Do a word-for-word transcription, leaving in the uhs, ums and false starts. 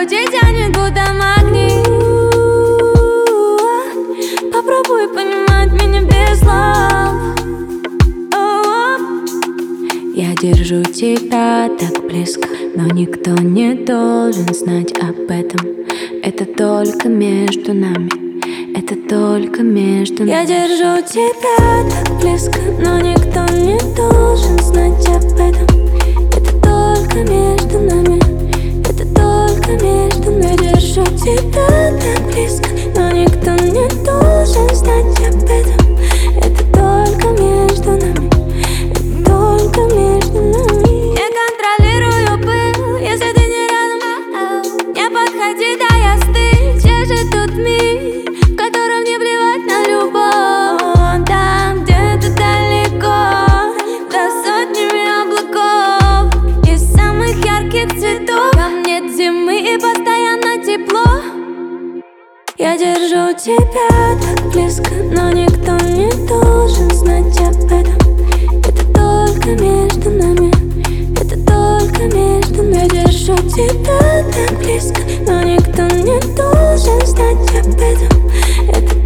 груди тянет будто магнит. Попробуй понимать меня без слов. Я держу тебя так близко, но никто не должен знать об этом. Это только между нами, это только между нами. Я держу тебя так близко, но никто не должен знать об этом. Это только между нами, это только между нами. Я держу тебя так близко, но никто не должен знать об этом. Это только между нами, это только между нами. Я контролирую пыл, если ты не рядом. Не подходи, дай остыть. Где же тот мир, в котором не плевать на любовь? Там где-то далеко, за сотнями облаков, из самых ярких цветов. Там нет зимы и постоянно тепло. Я держу тебя так близко, но никто не должен знать об этом. Это только между нами, это только между нами. Я держу тебя так близко, но никто не должен знать об этом. Это